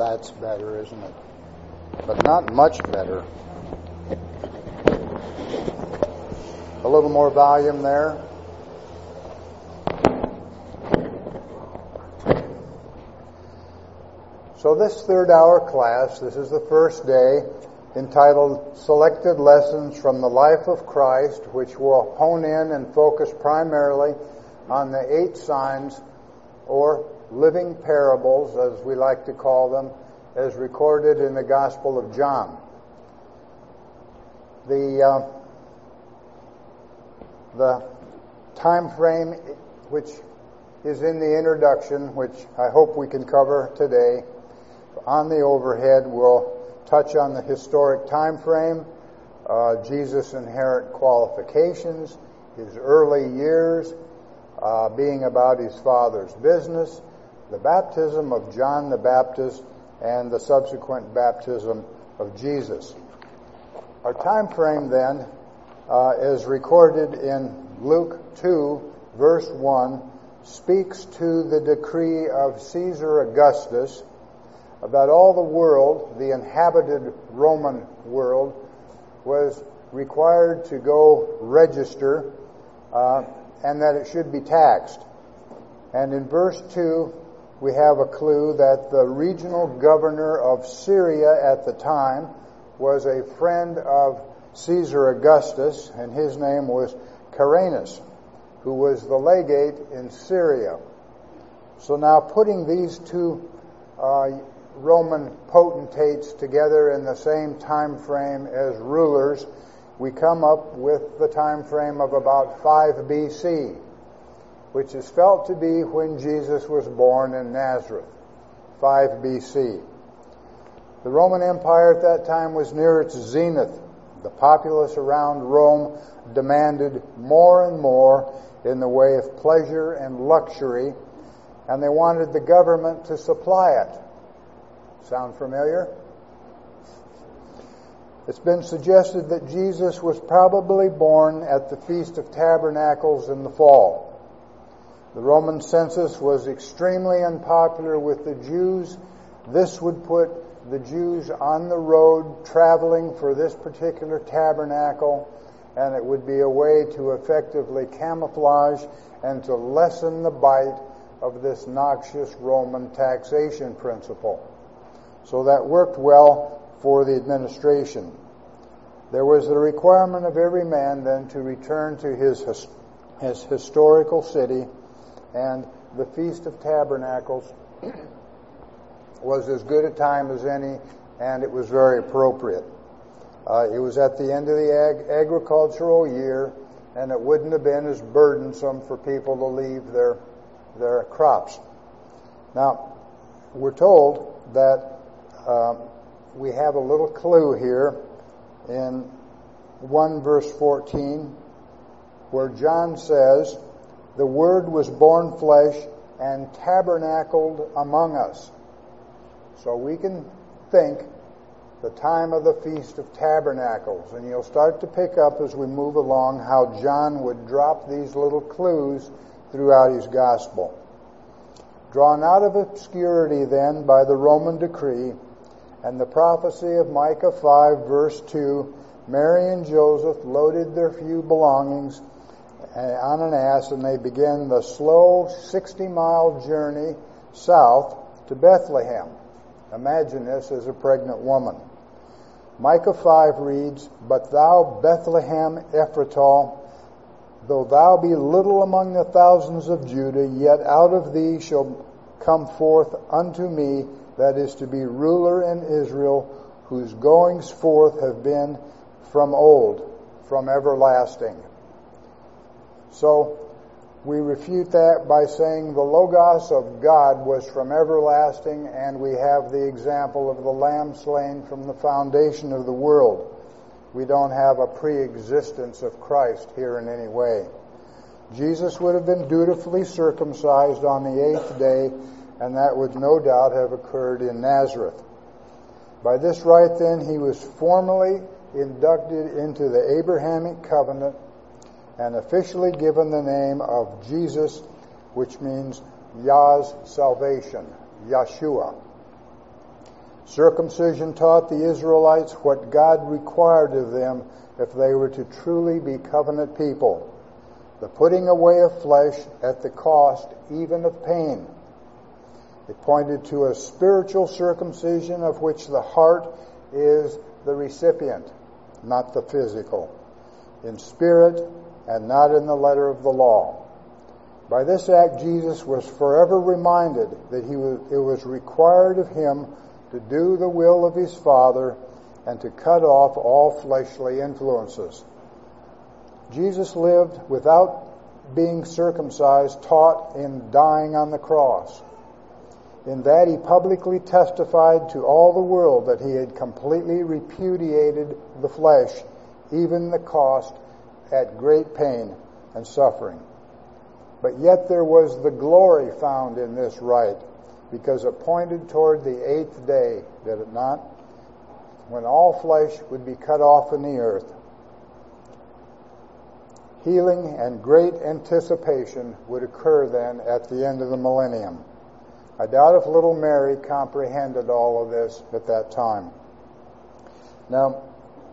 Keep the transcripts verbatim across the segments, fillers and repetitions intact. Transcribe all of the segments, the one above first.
That's better, isn't it? But not much better. A little more volume there. So this third hour class, this is the first day, entitled Selected Lessons from the Life of Christ, which will hone in and focus primarily on the eight signs, or living parables, as we like to call them, as recorded in the Gospel of John. The uh, the time frame which is in the introduction, which I hope we can cover today, on the overhead will touch on the historic time frame, uh, Jesus' inherent qualifications, his early years, uh, being about his Father's business, the baptism of John the Baptist, and the subsequent baptism of Jesus. Our time frame then uh, is recorded in Luke two, verse one, speaks to the decree of Caesar Augustus that all the world, the inhabited Roman world, was required to go register uh, and that it should be taxed. And in verse two, we have a clue that the regional governor of Syria at the time was a friend of Caesar Augustus, and his name was Quirinius, who was the legate in Syria. So now putting these two uh, Roman potentates together in the same time frame as rulers, we come up with the time frame of about five B C, which is felt to be when Jesus was born in Nazareth, five B C. The Roman Empire at that time was near its zenith. The populace around Rome demanded more and more in the way of pleasure and luxury, and they wanted the government to supply it. Sound familiar? It's been suggested that Jesus was probably born at the Feast of Tabernacles in the fall. The Roman census was extremely unpopular with the Jews. This would put the Jews on the road traveling for this particular tabernacle, and it would be a way to effectively camouflage and to lessen the bite of this noxious Roman taxation principle. So that worked well for the administration. There was the requirement of every man then to return to his, his historical city, and the Feast of Tabernacles was as good a time as any, and it was very appropriate. Uh, it was at the end of the ag- agricultural year, and it wouldn't have been as burdensome for people to leave their their crops. Now, we're told that uh, we have a little clue here in one verse fourteen, where John says, "The Word was born flesh and tabernacled among us." So we can think the time of the Feast of Tabernacles, and you'll start to pick up as we move along how John would drop these little clues throughout his gospel. Drawn out of obscurity then by the Roman decree and the prophecy of Micah five verse two, Mary and Joseph loaded their few belongings on an ass, and they began the slow sixty-mile journey south to Bethlehem. Imagine this as a pregnant woman. Micah five reads, "But thou, Bethlehem Ephratah, though thou be little among the thousands of Judah, yet out of thee shall come forth unto me that is to be ruler in Israel, whose goings forth have been from old, from everlasting." So we refute that by saying the Logos of God was from everlasting, and we have the example of the Lamb slain from the foundation of the world. We don't have a pre-existence of Christ here in any way. Jesus would have been dutifully circumcised on the eighth day, and that would no doubt have occurred in Nazareth. By this rite, then, he was formally inducted into the Abrahamic covenant and officially given the name of Jesus, which means Yah's salvation, Yeshua. Circumcision taught the Israelites what God required of them if they were to truly be covenant people. The putting away of flesh at the cost even of pain. It pointed to a spiritual circumcision of which the heart is the recipient, not the physical, in spirit and not in the letter of the law. By this act, Jesus was forever reminded that he was, it was required of him to do the will of his Father and to cut off all fleshly influences. Jesus lived without being circumcised, taught in dying on the cross. In that he publicly testified to all the world that he had completely repudiated the flesh, even the cost, at great pain and suffering. But yet there was the glory found in this rite, because it pointed toward the eighth day, did it not? When all flesh would be cut off in the earth. Healing and great anticipation would occur then at the end of the millennium. I doubt if little Mary comprehended all of this at that time. Now,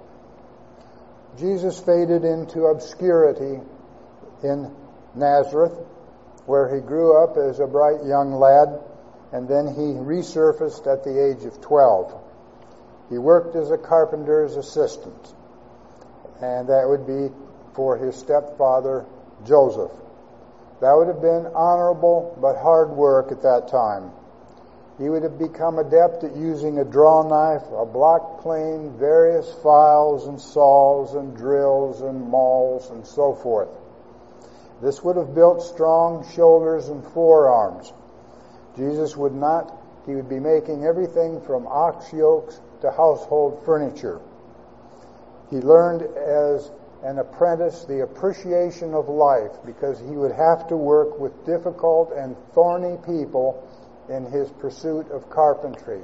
Jesus faded into obscurity in Nazareth, where he grew up as a bright young lad, and then he resurfaced at the age of twelve. He worked as a carpenter's assistant, and that would be for his stepfather, Joseph. That would have been honorable but hard work at that time. He would have become adept at using a draw knife, a block plane, various files and saws and drills and mauls and so forth. This would have built strong shoulders and forearms. Jesus would not, he would be making everything from ox yokes to household furniture. He learned as an apprentice the appreciation of life, because he would have to work with difficult and thorny people in his pursuit of carpentry.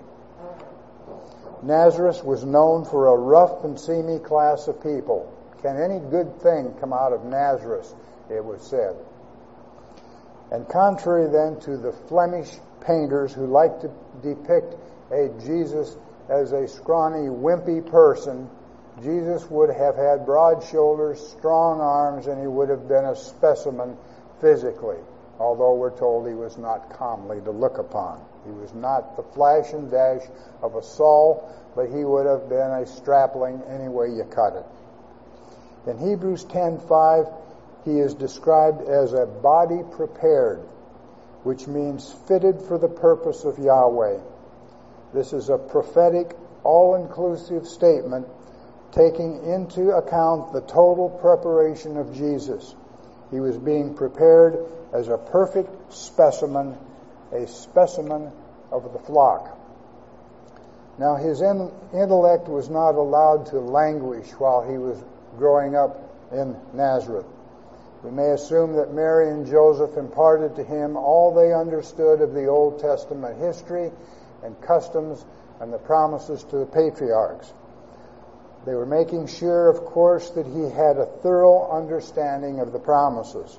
Nazareth was known for a rough and seamy class of people. Can any good thing come out of Nazareth, it was said. And contrary then to the Flemish painters who like to depict a Jesus as a scrawny, wimpy person, Jesus would have had broad shoulders, strong arms, and he would have been a specimen physically, although we're told he was not comely to look upon. He was not the flash and dash of a Saul, but he would have been a strapling any way you cut it. In Hebrews ten five, he is described as a body prepared, which means fitted for the purpose of Yahweh. This is a prophetic, all-inclusive statement taking into account the total preparation of Jesus. He was being prepared as a perfect specimen, a specimen of the flock. Now, his in- intellect was not allowed to languish while he was growing up in Nazareth. We may assume that Mary and Joseph imparted to him all they understood of the Old Testament history and customs and the promises to the patriarchs. They were making sure, of course, that he had a thorough understanding of the promises.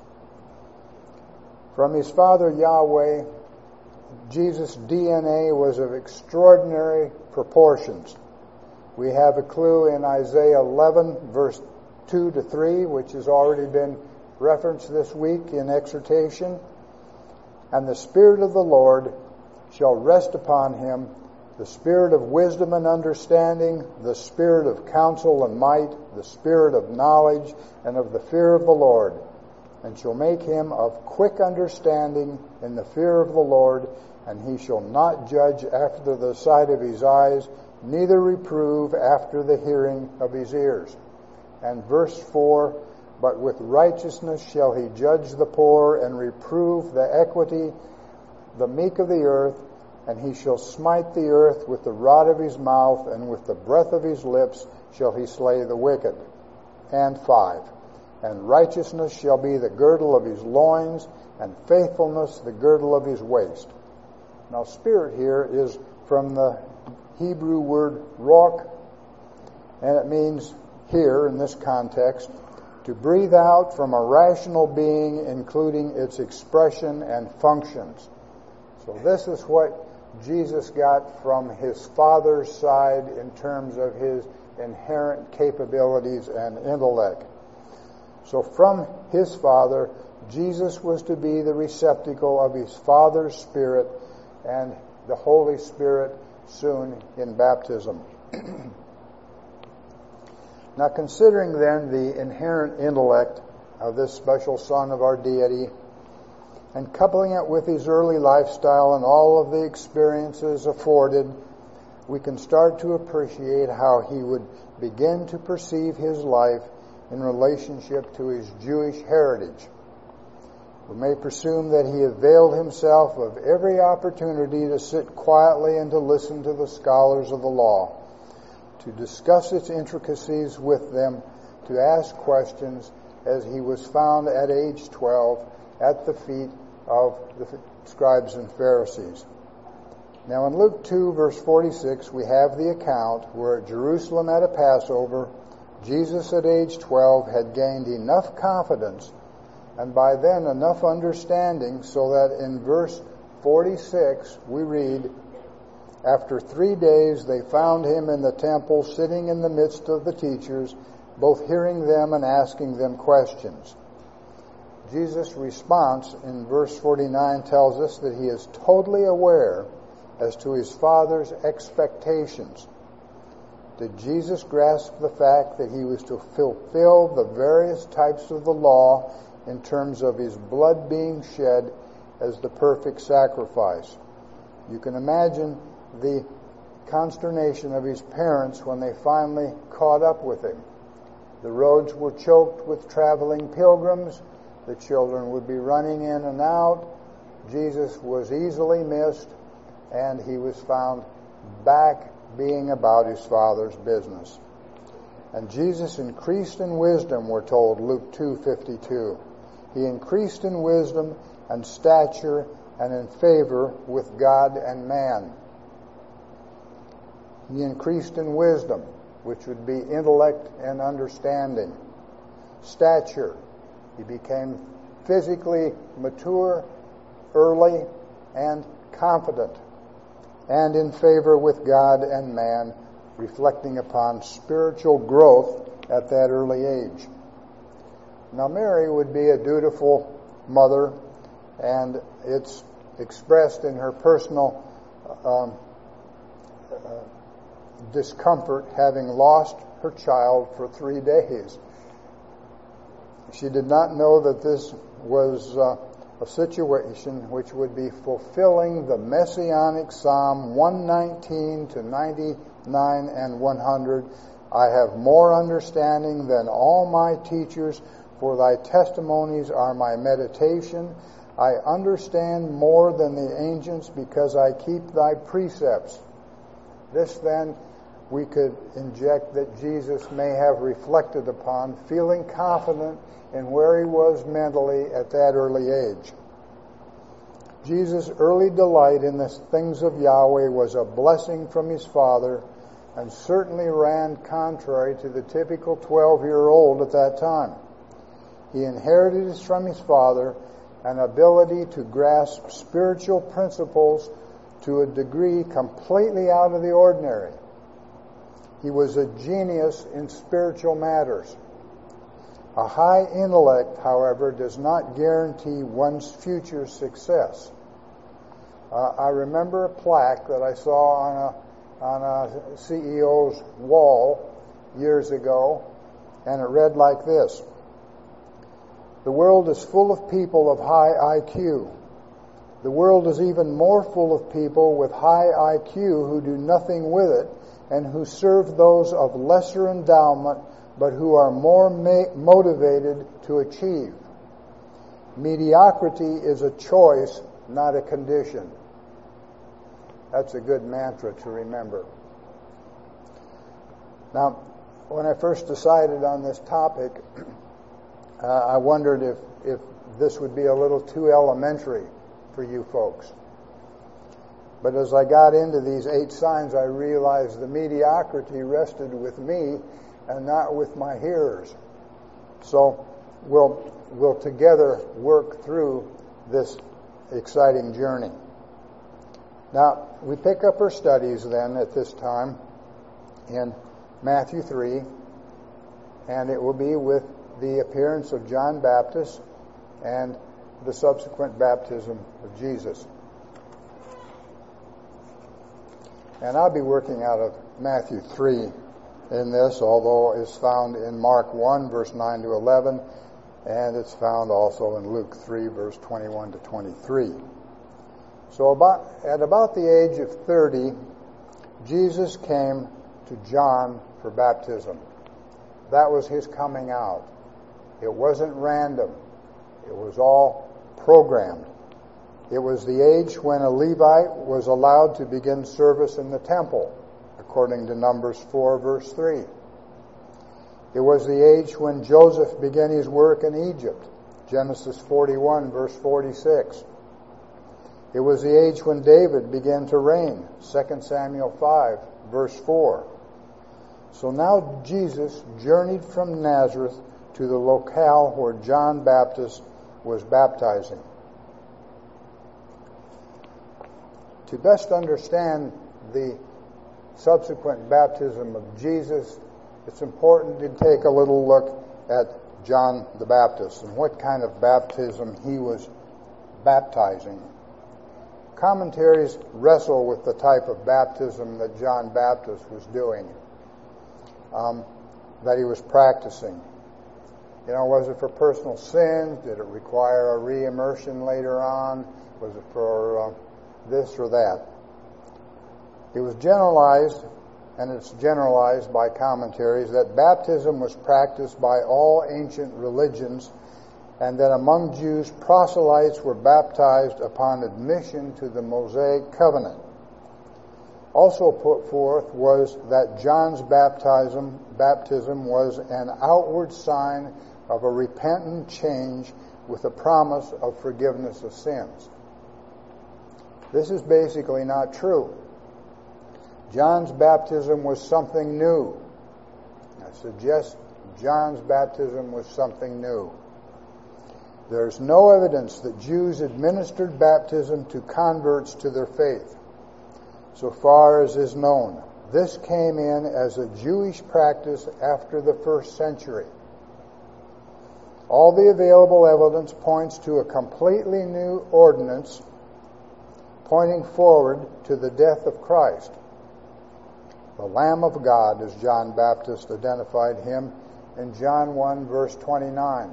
From his father Yahweh, Jesus' D N A was of extraordinary proportions. We have a clue in Isaiah eleven, verse two to three, which has already been referenced this week in exhortation. And the Spirit of the Lord shall rest upon him, the Spirit of wisdom and understanding, the Spirit of counsel and might, the Spirit of knowledge and of the fear of the Lord, and shall make him of quick understanding in the fear of the Lord, and he shall not judge after the sight of his eyes, neither reprove after the hearing of his ears. And verse four, but with righteousness shall he judge the poor and reprove the equity, the meek of the earth, and he shall smite the earth with the rod of his mouth, and with the breath of his lips shall he slay the wicked. And five, and righteousness shall be the girdle of his loins, and faithfulness the girdle of his waist. Now, spirit here is from the Hebrew word ruach, and it means here, in this context, to breathe out from a rational being, including its expression and functions. So this is what Jesus got from his Father's side in terms of his inherent capabilities and intellect. So from his Father, Jesus was to be the receptacle of his Father's Spirit and the Holy Spirit soon in baptism. Now, considering then the inherent intellect of this special Son of our deity, and coupling it with his early lifestyle and all of the experiences afforded, we can start to appreciate how he would begin to perceive his life in relationship to his Jewish heritage. We may presume that he availed himself of every opportunity to sit quietly and to listen to the scholars of the law, to discuss its intricacies with them, to ask questions, as he was found at age twelve at the feet of the scribes and Pharisees. Now in Luke two, verse forty-six, we have the account where at Jerusalem at a Passover, Jesus at age twelve had gained enough confidence and by then enough understanding so that in verse forty-six we read, "After three days they found him in the temple sitting in the midst of the teachers, both hearing them and asking them questions." Jesus' response in verse forty-nine tells us that he is totally aware as to his Father's expectations. Did Jesus grasp the fact that he was to fulfill the various types of the law in terms of his blood being shed as the perfect sacrifice? You can imagine the consternation of his parents when they finally caught up with him. The roads were choked with traveling pilgrims. The children would be running in and out. Jesus was easily missed, and he was found back being about his Father's business. And Jesus increased in wisdom, we're told, Luke two fifty-two. He increased in wisdom and stature and in favor with God and man. He increased in wisdom, which would be intellect and understanding. Stature. He became physically mature, early, and confident, and in favor with God and man, reflecting upon spiritual growth at that early age. Now, Mary would be a dutiful mother, and it's expressed in her personal um, uh, discomfort, having lost her child for three days. She did not know that this was uh, a situation which would be fulfilling the messianic Psalm one nineteen to ninety-nine and one hundred. "I have more understanding than all my teachers, for thy testimonies are my meditation. I understand more than the ancients because I keep thy precepts." This then we could inject that Jesus may have reflected upon, feeling confident in where he was mentally at that early age. Jesus' early delight in the things of Yahweh was a blessing from his Father, and certainly ran contrary to the typical twelve-year-old at that time. He inherited from his Father an ability to grasp spiritual principles to a degree completely out of the ordinary. He was a genius in spiritual matters. A high intellect, however, does not guarantee one's future success. Uh, I remember a plaque that I saw on a, on a C E O's wall years ago, and it read like this: "The world is full of people of high I Q. The world is even more full of people with high I Q who do nothing with it, and who serve those of lesser endowment, but who are more ma- motivated to achieve. Mediocrity is a choice, not a condition." That's a good mantra to remember. Now, when I first decided on this topic, uh, I wondered if, if this would be a little too elementary for you folks. But as I got into these eight signs, I realized the mediocrity rested with me and not with my hearers. So we'll, we'll together work through this exciting journey. Now, we pick up our studies then at this time in Matthew three, and it will be with the appearance of John Baptist and the subsequent baptism of Jesus. And I'll be working out of Matthew three in this, although it's found in Mark one, verse nine to eleven, and it's found also in Luke three, verse twenty-one to twenty-three. So about, at about the age of thirty, Jesus came to John for baptism. That was his coming out. It wasn't random. It was all programmed. It was the age when a Levite was allowed to begin service in the temple, according to Numbers four, verse three. It was the age when Joseph began his work in Egypt, Genesis forty-one, verse forty-six. It was the age when David began to reign, Second Samuel five, verse four. So now Jesus journeyed from Nazareth to the locale where John Baptist was baptizing. To best understand the subsequent baptism of Jesus, it's important to take a little look at John the Baptist and what kind of baptism he was baptizing. Commentaries wrestle with the type of baptism that John Baptist was doing, um, that he was practicing. You know, was it for personal sins? Did it require a re-immersion later on? Was it for uh, this or that? It was generalized, and it's generalized by commentaries, that baptism was practiced by all ancient religions, and that among Jews, proselytes were baptized upon admission to the Mosaic covenant. Also put forth was that John's baptism, baptism was an outward sign of a repentant change with a promise of forgiveness of sins. This is basically not true. John's baptism was something new. I suggest John's baptism was something new. There's no evidence that Jews administered baptism to converts to their faith, so far as is known. This came in as a Jewish practice after the first century. All the available evidence points to a completely new ordinance pointing forward to the death of Christ. The Lamb of God, as John Baptist identified him in John one, verse twenty-nine.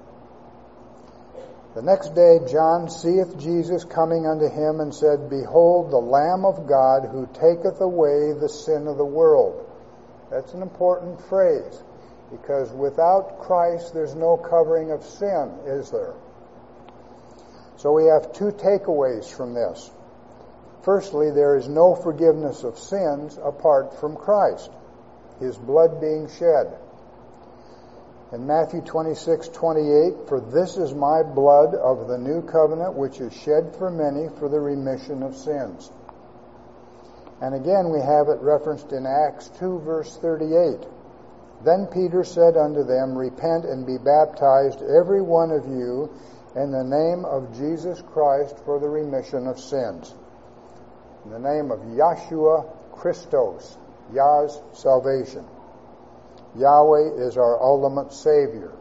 The next day John seeth Jesus coming unto him, and said, Behold, the Lamb of God, who taketh away the sin of the world. That's an important phrase, because without Christ there's no covering of sin, is there? So we have two takeaways from this. Firstly, there is no forgiveness of sins apart from Christ, his blood being shed. In Matthew twenty-six twenty-eight, For this is my blood of the new covenant, which is shed for many for the remission of sins. And again we have it referenced in Acts two, verse thirty-eight. Then Peter said unto them, Repent and be baptized, every one of you, in the name of Jesus Christ for the remission of sins. In the name of Yahshua Christos, Yah's salvation. Yahweh is our ultimate Savior.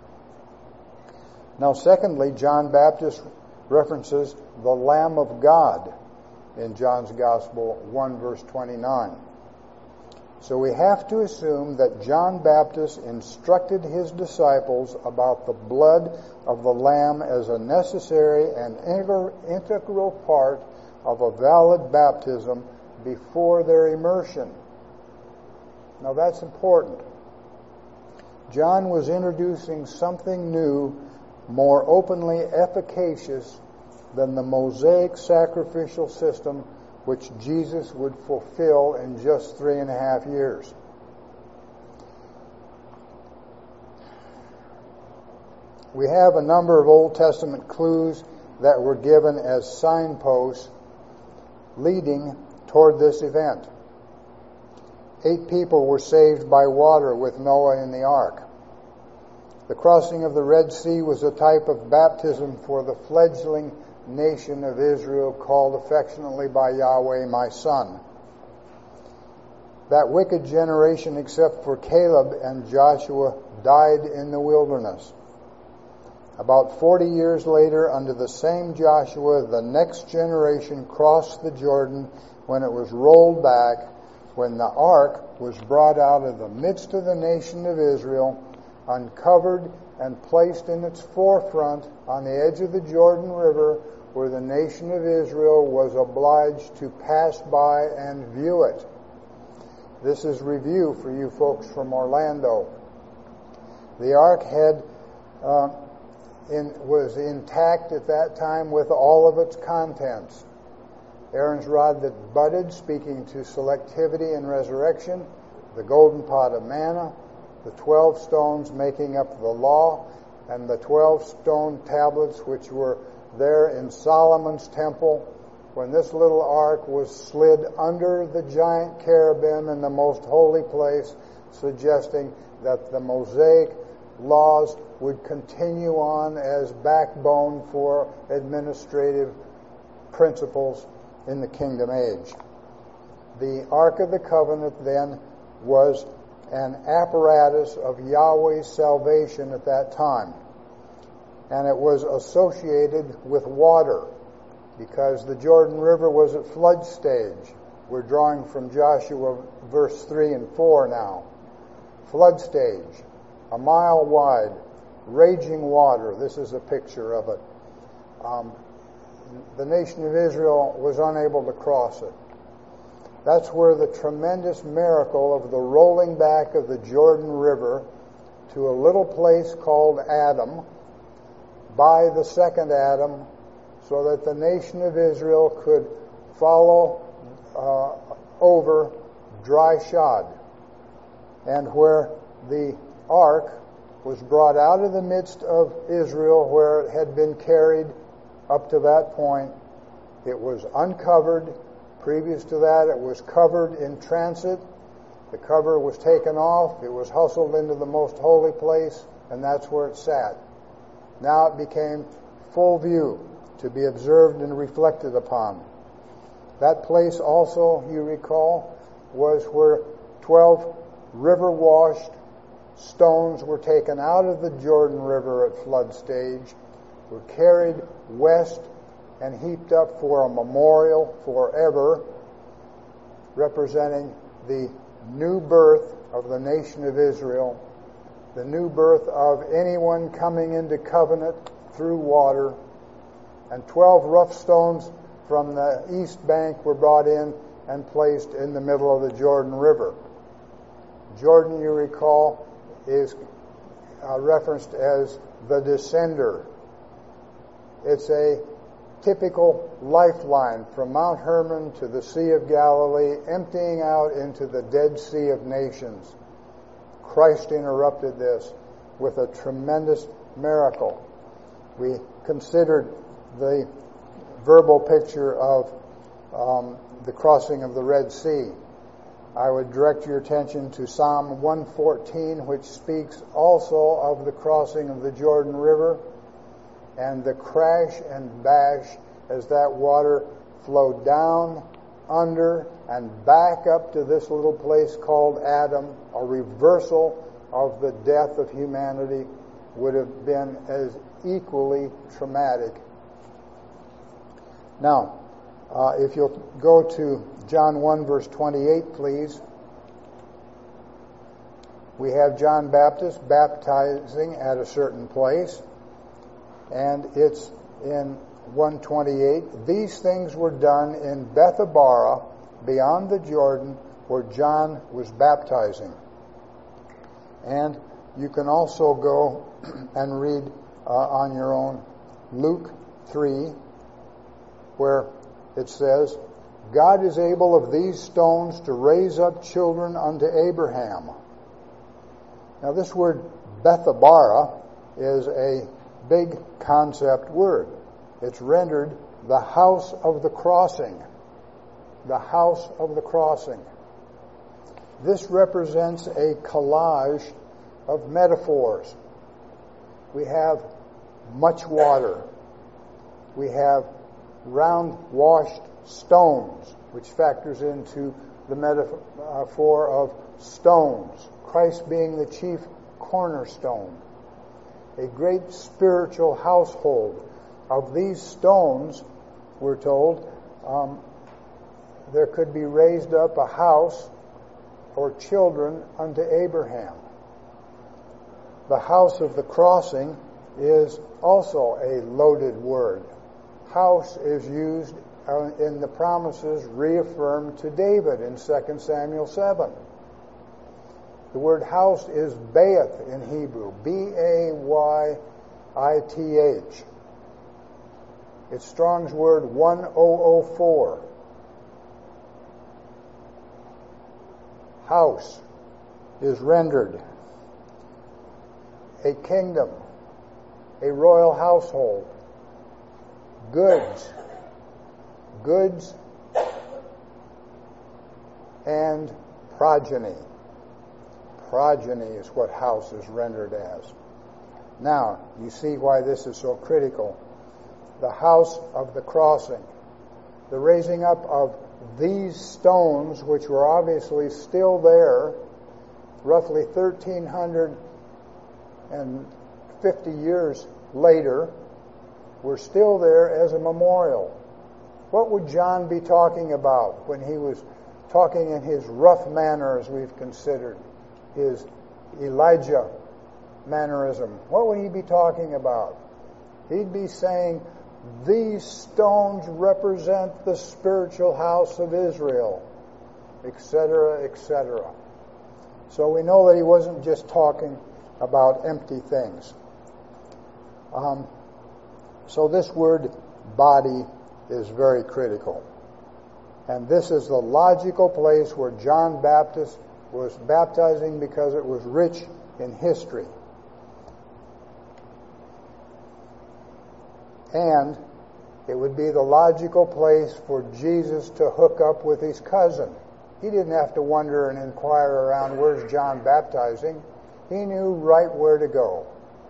Now, secondly, John Baptist references the Lamb of God in John's Gospel one, verse twenty-nine. So we have to assume that John Baptist instructed his disciples about the blood of the Lamb as a necessary and integral part of a valid baptism before their immersion. Now that's important. John was introducing something new, more openly efficacious than the Mosaic sacrificial system which Jesus would fulfill in just three and a half years. We have a number of Old Testament clues that were given as signposts leading toward this event. Eight people were saved by water with Noah in the ark. The crossing of the Red Sea was a type of baptism for the fledgling nation of Israel, called affectionately by Yahweh, my son. That wicked generation, except for Caleb and Joshua, died in the wilderness. About forty years later, under the same Joshua, the next generation crossed the Jordan when it was rolled back, when the ark was brought out of the midst of the nation of Israel, uncovered and placed in its forefront on the edge of the Jordan River, where the nation of Israel was obliged to pass by and view it. This is review for you folks from Orlando. The ark had uh, in, was intact at that time with all of its contents. Aaron's rod that budded, speaking to selectivity and resurrection, the golden pot of manna, the twelve stones making up the law, and the twelve stone tablets which were there in Solomon's temple when this little ark was slid under the giant cherubim in the most holy place, suggesting that the Mosaic laws would continue on as backbone for administrative principles in the kingdom age. The Ark of the Covenant then was an apparatus of Yahweh's salvation at that time. And it was associated with water because the Jordan River was at flood stage. We're drawing from Joshua verse three and four now. Flood stage, a mile wide, raging water. This is a picture of it. Um, the nation of Israel was unable to cross it. That's where the tremendous miracle of the rolling back of the Jordan River to a little place called Adam by the second Adam, so that the nation of Israel could follow uh, over dry shod. And where the ark was brought out of the midst of Israel, where it had been carried up to that point, it was uncovered. Previous to that, it was covered in transit. The cover was taken off. It was hustled into the most holy place, and that's where it sat. Now it became full view to be observed and reflected upon. That place also, you recall, was where twelve river-washed stones were taken out of the Jordan River at flood stage, were carried west and heaped up for a memorial forever, representing the new birth of the nation of Israel, the new birth of anyone coming into covenant through water. And twelve rough stones from the east bank were brought in and placed in the middle of the Jordan River. Jordan, you recall, is uh, referenced as the descender. It's a typical lifeline from Mount Hermon to the Sea of Galilee, emptying out into the Dead Sea of nations. Christ interrupted this with a tremendous miracle. We considered the verbal picture of um, the crossing of the Red Sea. I would direct your attention to Psalm one fourteen, which speaks also of the crossing of the Jordan River and the crash and bash as that water flowed down, under, and back up to this little place called Adam. A reversal of the death of humanity would have been as equally traumatic. Now, uh, if you'll go to John one, verse twenty-eight, please. We have John Baptist baptizing at a certain place, and it's in one twenty-eight. These things were done in Bethabara, beyond the Jordan, where John was baptizing. And you can also go and read uh, on your own Luke three, where it says, God is able of these stones to raise up children unto Abraham. Now this word Bethabara is a big concept word. It's rendered the house of the crossing. The house of the crossing. This represents a collage of metaphors. We have much water. we have round washed stones, which factors into the metaphor of stones, Christ being the chief cornerstone. A great spiritual household. Of these stones, we're told, um, there could be raised up a house or children unto Abraham. The house of the crossing is also a loaded word. House is used in the promises reaffirmed to David in Second Samuel seven. The word house is bayith in Hebrew, B A Y I T H. It's Strong's word one thousand four. House is rendered a kingdom, a royal household, goods, goods, and progeny. Progeny is what house is rendered as. Now, you see why this is so critical. The house of the crossing, the raising up of these stones, which were obviously still there, roughly thirteen fifty years later, were still there as a memorial. What would John be talking about when he was talking in his rough manner, as we've considered, his Elijah mannerism? What would he be talking about? He'd be saying, these stones represent the spiritual house of Israel, et cetera, et cetera. So we know that he wasn't just talking about empty things. Um, so this word body is very critical. And this is the logical place where John Baptist was baptizing because it was rich in history. And it would be the logical place for Jesus to hook up with his cousin. He didn't have to wonder and inquire around, where's John baptizing? He knew right where to go.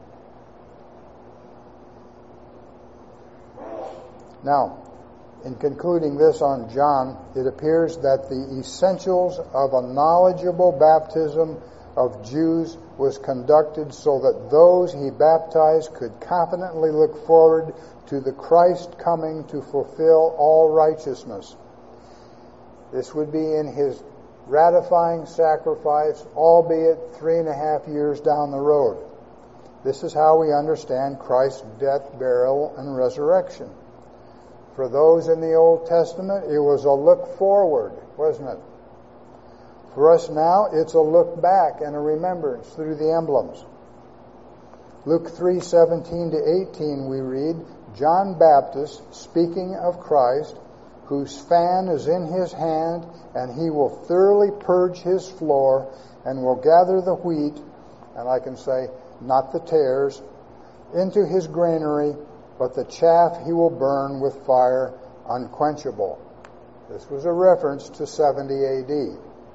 Now, in concluding this on John, it appears that the essentials of a knowledgeable baptism of Jews was conducted so that those he baptized could confidently look forward to the Christ coming to fulfill all righteousness. This would be in his ratifying sacrifice, albeit three and a half years down the road. This is how we understand Christ's death, burial, and resurrection. For those in the Old Testament, it was a look forward, wasn't it? For us now, it's a look back and a remembrance through the emblems. Luke three seventeen to eighteen, we read, John Baptist, speaking of Christ, whose fan is in his hand, and he will thoroughly purge his floor, and will gather the wheat, and I can say, not the tares, into his granary, but the chaff he will burn with fire unquenchable. This was a reference to seventy A D.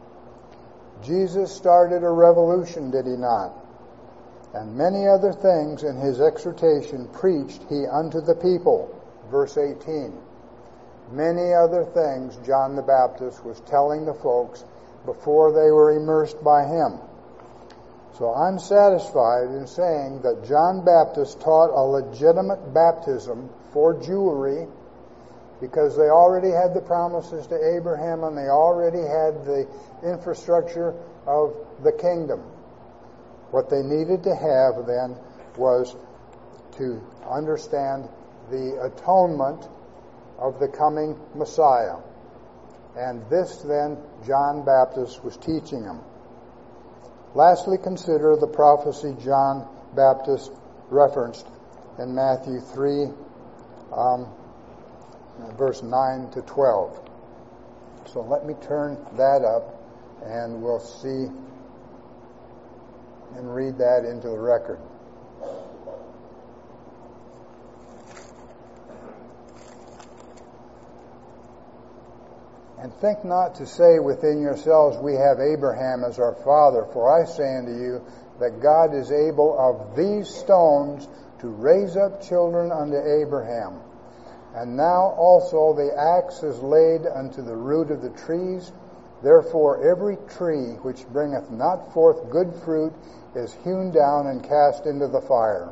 Jesus started a revolution, did he not? And many other things in his exhortation preached he unto the people. Verse eighteen. Many other things John the Baptist was telling the folks before they were immersed by him. So I'm satisfied in saying that John Baptist taught a legitimate baptism for Jewry because they already had the promises to Abraham and they already had the infrastructure of the kingdom. What they needed to have then was to understand the atonement of the coming Messiah. And this then John Baptist was teaching them. Lastly, consider the prophecy John Baptist referenced in Matthew three, um, verse nine to twelve. So let me turn that up and we'll see and read that into the record. And think not to say within yourselves, we have Abraham as our father. For I say unto you, that God is able of these stones to raise up children unto Abraham. And now also the axe is laid unto the root of the trees. Therefore every tree which bringeth not forth good fruit is hewn down and cast into the fire.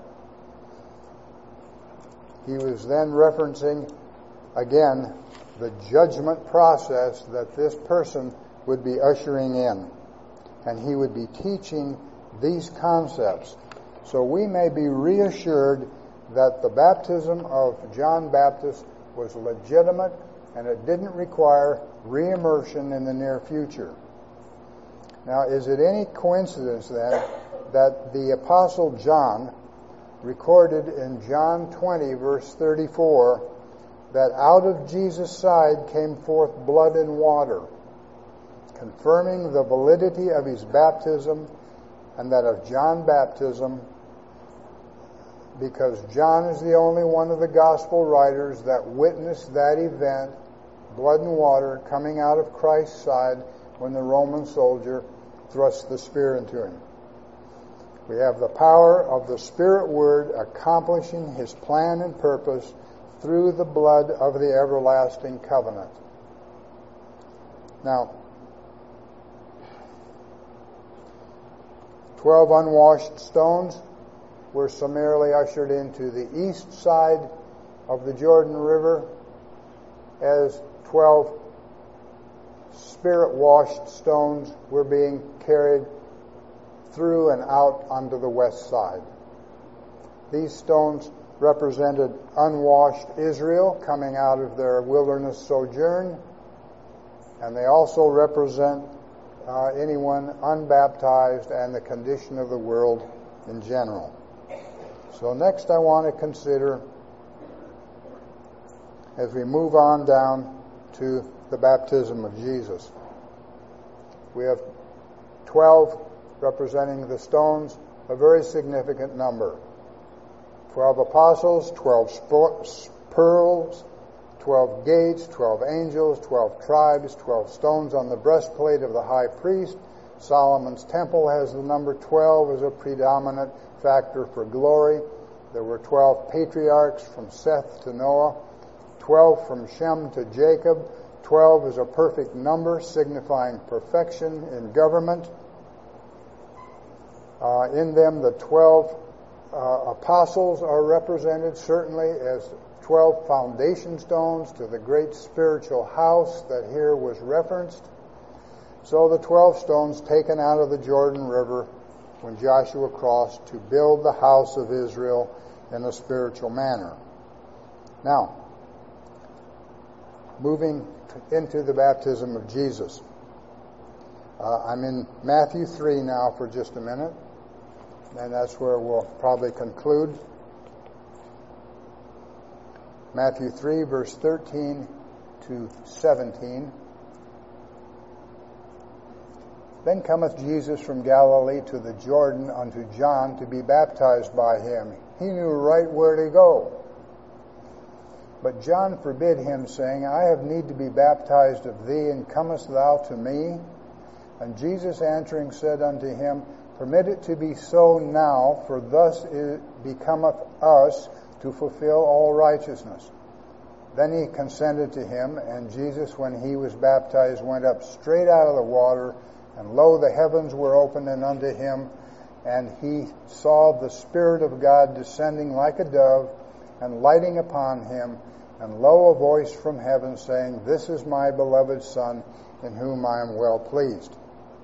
He was then referencing, again, the judgment process that this person would be ushering in. And he would be teaching these concepts. So we may be reassured that the baptism of John Baptist was legitimate and it didn't require re-immersion in the near future. Now, is it any coincidence then that the Apostle John recorded in John twenty, verse thirty-four, that out of Jesus' side came forth blood and water, confirming the validity of his baptism and that of John's baptism, because John is the only one of the gospel writers that witnessed that event, blood and water coming out of Christ's side when the Roman soldier thrust the spear into him. We have the power of the Spirit Word accomplishing His plan and purpose through the blood of the everlasting covenant. Now, twelve unwashed stones were summarily ushered into the east side of the Jordan River, as twelve spirit-washed stones were being carried through and out onto the west side. These stones represented unwashed Israel coming out of their wilderness sojourn, and they also represent uh, anyone unbaptized and the condition of the world in general. So next I want to consider, as we move on down to the baptism of Jesus. We have twelve representing the stones, a very significant number. Twelve apostles, twelve pearls, twelve gates, twelve angels, twelve tribes, twelve stones on the breastplate of the high priest. Solomon's temple has the number twelve as a predominant factor for glory. There were twelve patriarchs from Seth to Noah, twelve from Shem to Jacob. Twelve is a perfect number signifying perfection in government. Uh, in them, the twelve uh, apostles are represented certainly as twelve foundation stones to the great spiritual house that here was referenced. So the twelve stones taken out of the Jordan River when Joshua crossed to build the house of Israel in a spiritual manner. Now, moving into the baptism of Jesus. Uh, I'm in Matthew three now for just a minute, and that's where we'll probably conclude. Matthew three, verse thirteen to seventeen. Then cometh Jesus from Galilee to the Jordan unto John to be baptized by him. He knew right where to go. But John forbid him, saying, I have need to be baptized of thee, and comest thou to me? And Jesus answering said unto him, Permit it to be so now, for thus it becometh us to fulfill all righteousness. Then he consented to him, and Jesus, when he was baptized, went up straight out of the water, and lo, the heavens were opened unto him, and he saw the Spirit of God descending like a dove, and lighting upon him. And lo, a voice from heaven saying, This is my beloved Son, in whom I am well pleased.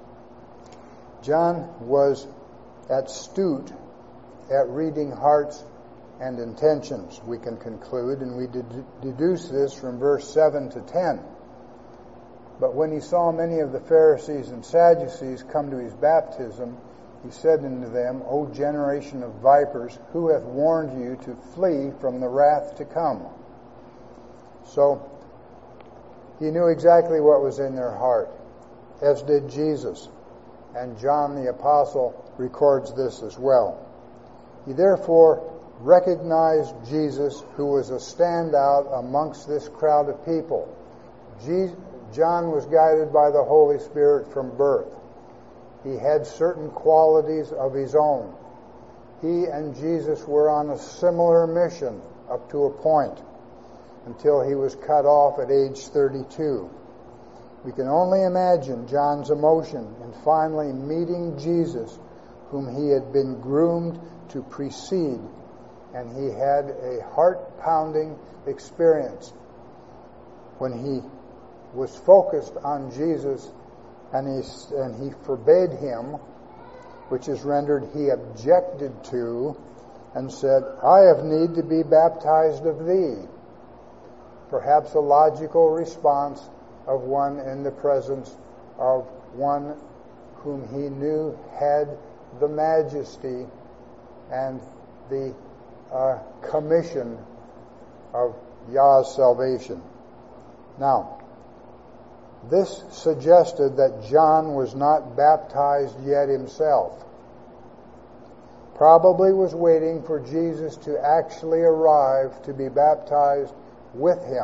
John was astute at reading hearts and intentions, we can conclude, and we ded- deduce this from verse seven to ten. But when he saw many of the Pharisees and Sadducees come to his baptism, he said unto them, O generation of vipers, who hath warned you to flee from the wrath to come? So, he knew exactly what was in their heart, as did Jesus. And John the Apostle records this as well. He therefore recognized Jesus, who was a standout amongst this crowd of people. Je- John was guided by the Holy Spirit from birth. He had certain qualities of his own. He and Jesus were on a similar mission up to a point. until he was cut off at age thirty-two. We can only imagine John's emotion in finally meeting Jesus, whom he had been groomed to precede, and he had a heart-pounding experience when he was focused on Jesus, and he, and he forbade him, which is rendered he objected to, and said, I have need to be baptized of thee. Perhaps a logical response of one in the presence of one whom he knew had the majesty and the uh, commission of Yah's salvation. Now, this suggested that John was not baptized yet himself. Probably was waiting for Jesus to actually arrive to be baptized with him.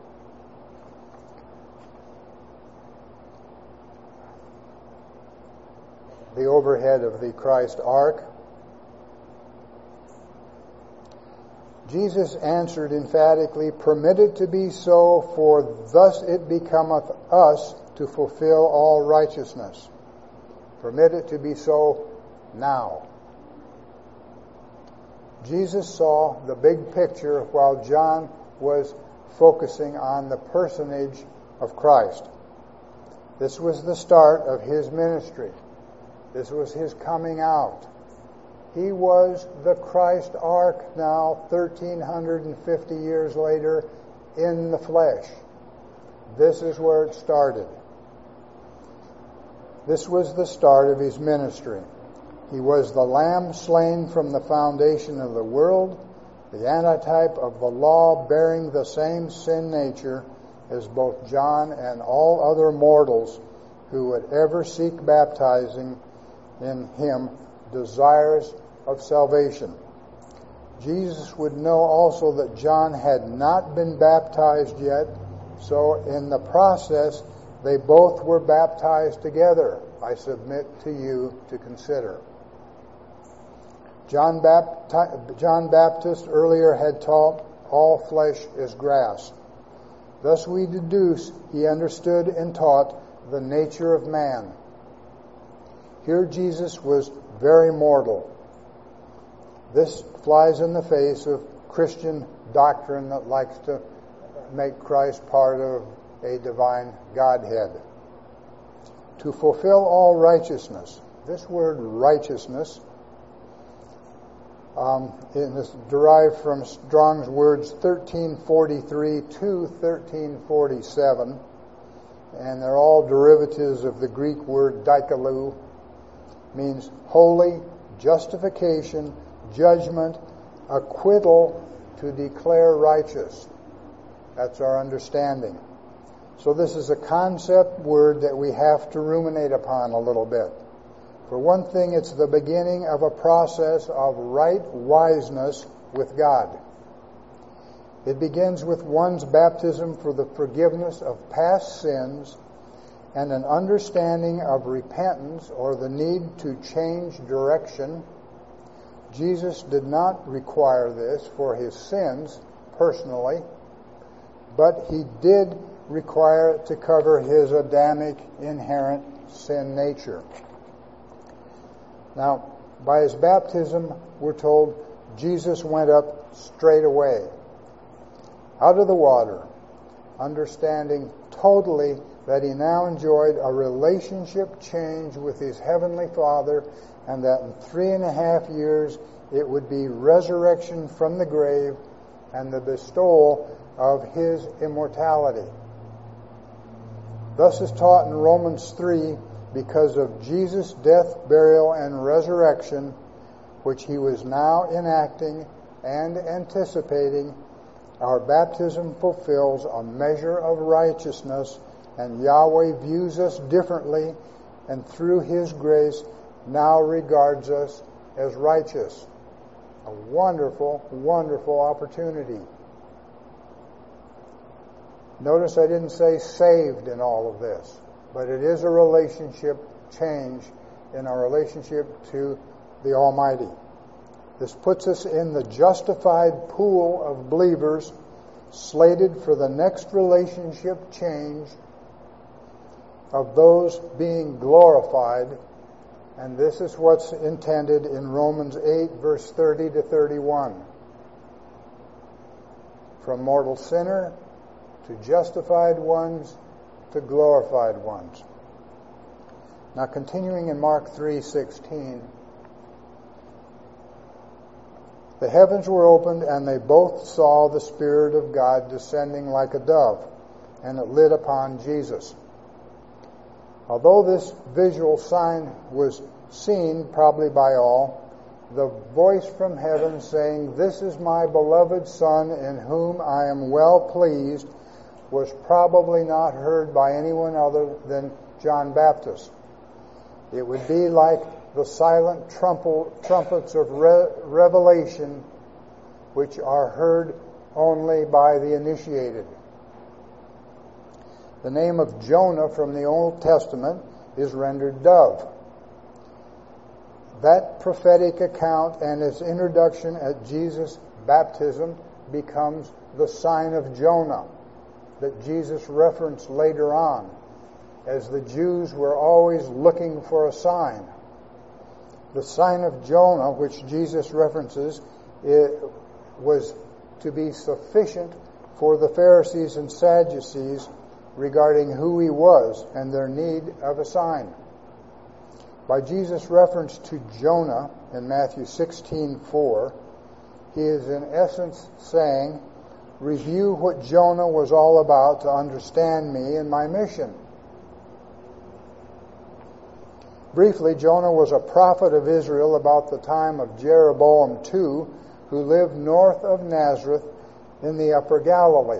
The overhead of the Christ ark. Jesus answered emphatically, Permit it to be so, for thus it becometh us to fulfill all righteousness. Permit it to be so now. Jesus saw the big picture while John was focusing on the personage of Christ. This was the start of his ministry. This was his coming out. He was the Christ ark now, thirteen fifty years later, in the flesh. This is where it started. This was the start of his ministry. He was the Lamb slain from the foundation of the world, the antitype of the law, bearing the same sin nature as both John and all other mortals who would ever seek baptizing in him, desirous of salvation. Jesus would know also that John had not been baptized yet, so in the process they both were baptized together. I submit to you to consider. John, Bapti- John Baptist earlier had taught, all flesh is grass. Thus we deduce he understood and taught the nature of man. Here Jesus was very mortal. This flies in the face of Christian doctrine that likes to make Christ part of a divine Godhead. To fulfill all righteousness. This word righteousness um, is derived from Strong's words thirteen forty-three to thirteen forty-seven, and they're all derivatives of the Greek word dikalu, means holy, justification, judgment, acquittal, to declare righteous. That's our understanding. So this is a concept word that we have to ruminate upon a little bit. For one thing, it's the beginning of a process of right wiseness with God. It begins with one's baptism for the forgiveness of past sins and an understanding of repentance or the need to change direction. Jesus did not require this for his sins personally, but he did require it to cover his Adamic inherent sin nature. Now, by his baptism, we're told Jesus went up straight away, out of the water, understanding totally that he now enjoyed a relationship change with his heavenly Father, and that in three and a half years it would be resurrection from the grave and the bestowal of his immortality. Thus is taught in Romans three, because of Jesus' death, burial, and resurrection, which he was now enacting and anticipating, our baptism fulfills a measure of righteousness, and Yahweh views us differently, and through his grace now regards us as righteous. A wonderful, wonderful opportunity. Notice I didn't say saved in all of this, but it is a relationship change in our relationship to the Almighty. This puts us in the justified pool of believers slated for the next relationship change of those being glorified, and this is what's intended in Romans eight, verse thirty to thirty-one. From mortal sinner to justified ones to glorified ones. Now continuing in Mark three sixteen. The heavens were opened, and they both saw the Spirit of God descending like a dove, and it lit upon Jesus. Although this visual sign was seen probably by all, the voice from heaven saying, "This is my beloved Son, in whom I am well pleased," was probably not heard by anyone other than John Baptist. It would be like the silent trumpets of re- revelation, which are heard only by the initiated. The name of Jonah from the Old Testament is rendered dove. That prophetic account and its introduction at Jesus' baptism becomes the sign of Jonah that Jesus referenced later on, as the Jews were always looking for a sign. The sign of Jonah, which Jesus references, it was to be sufficient for the Pharisees and Sadducees regarding who he was and their need of a sign. By Jesus' reference to Jonah in Matthew sixteen four, he is in essence saying, review what Jonah was all about to understand me and my mission. Briefly, Jonah was a prophet of Israel about the time of Jeroboam the Second, who lived north of Nazareth in the Upper Galilee.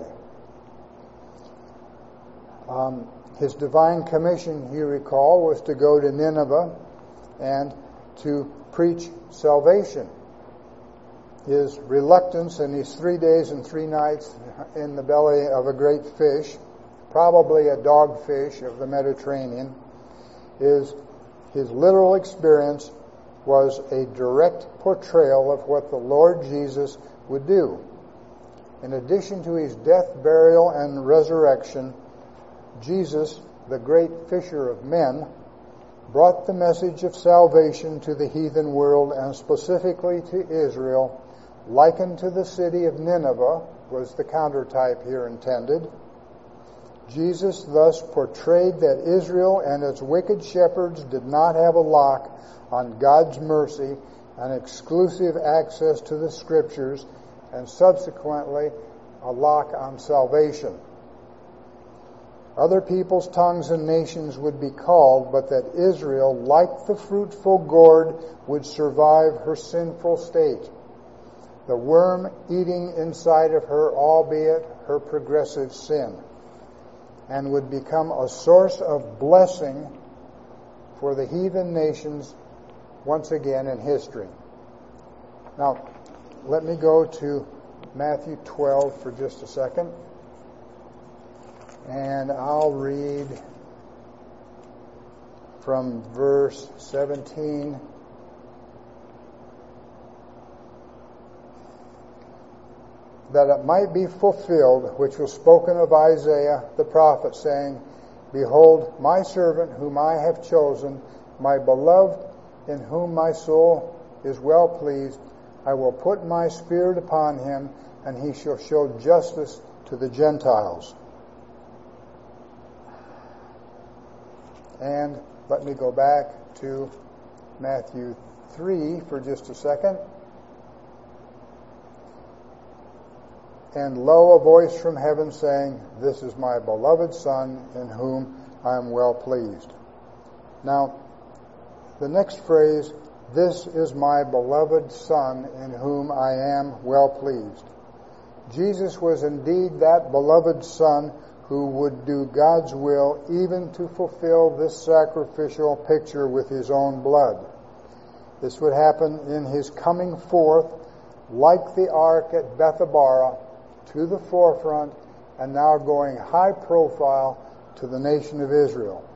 Um, his divine commission, you recall, was to go to Nineveh and to preach salvation. His reluctance in these three days and three nights in the belly of a great fish, probably a dogfish of the Mediterranean, is his literal experience was a direct portrayal of what the Lord Jesus would do. In addition to his death, burial, and resurrection, Jesus, the great fisher of men, brought the message of salvation to the heathen world, and specifically to Israel, likened to the city of Nineveh, was the countertype here intended. Jesus thus portrayed that Israel and its wicked shepherds did not have a lock on God's mercy and exclusive access to the Scriptures, and subsequently a lock on salvation. Other peoples, tongues, and nations would be called, but that Israel, like the fruitful gourd, would survive her sinful state, the worm eating inside of her, albeit her progressive sin, and would become a source of blessing for the heathen nations once again in history. Now, let me go to Matthew twelve for just a second, and I'll read from verse seventeen that it might be fulfilled, which was spoken of Isaiah the prophet, saying, Behold, my servant whom I have chosen, my beloved, in whom my soul is well pleased. I will put my spirit upon him, and he shall show justice to the Gentiles. And let me go back to Matthew three for just a second. And lo, a voice from heaven saying, This is my beloved Son, in whom I am well pleased. Now, the next phrase, This is my beloved Son, in whom I am well pleased. Jesus was indeed that beloved Son who would do God's will, even to fulfill this sacrificial picture with his own blood. This would happen in his coming forth, like the ark at Bethabara, to the forefront, and now going high profile to the nation of Israel.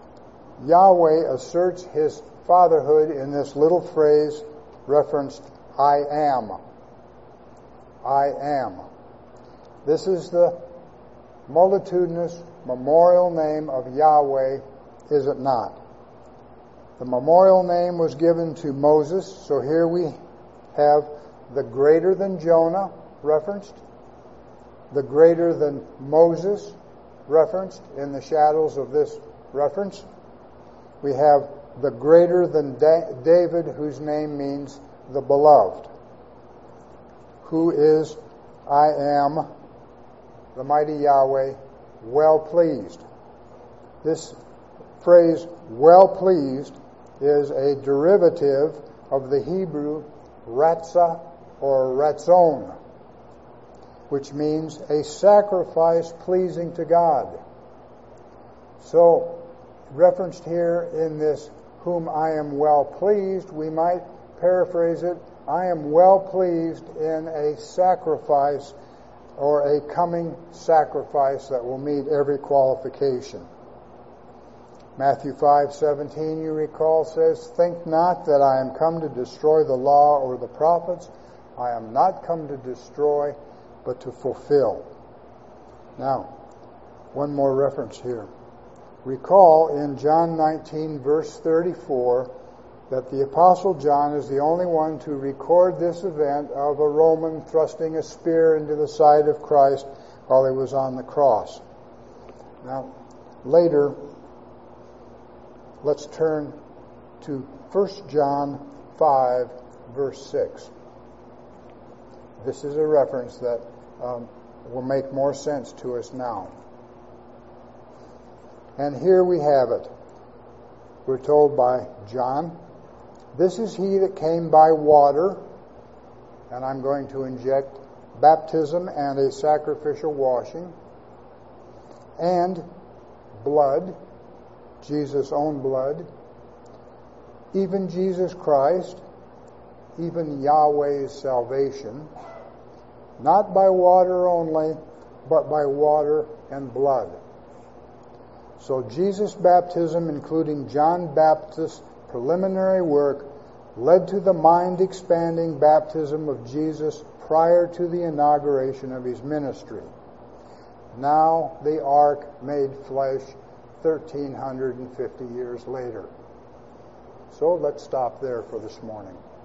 Yahweh asserts his fatherhood in this little phrase referenced I am. I am. This is the multitudinous memorial name of Yahweh, is it not? The memorial name was given to Moses, so here we have the greater than Jonah referenced, the greater than Moses referenced in the shadows of this reference. We have the greater than da- David, whose name means the beloved, who is, I am, the mighty Yahweh, well pleased. This phrase, well pleased, is a derivative of the Hebrew ratzah or ratzon, which means a sacrifice pleasing to God. So, referenced here in this, whom I am well pleased, we might paraphrase it, I am well pleased in a sacrifice or a coming sacrifice that will meet every qualification. Matthew five seventeen, you recall, says, think not that I am come to destroy the law or the prophets. I am not come to destroy, but to fulfill. Now, one more reference here. Recall in John nineteen, verse thirty-four, that the Apostle John is the only one to record this event of a Roman thrusting a spear into the side of Christ while he was on the cross. Now, later, let's turn to First John five, verse six. This is a reference that um, will make more sense to us now. And here we have it. We're told by John, this is he that came by water, and I'm going to inject baptism and a sacrificial washing, and blood, Jesus' own blood, even Jesus Christ, even Yahweh's salvation, not by water only, but by water and blood. So Jesus' baptism, including John Baptist's preliminary work, led to the mind-expanding baptism of Jesus prior to the inauguration of his ministry. Now the ark made flesh thirteen fifty years later. So let's stop there for this morning.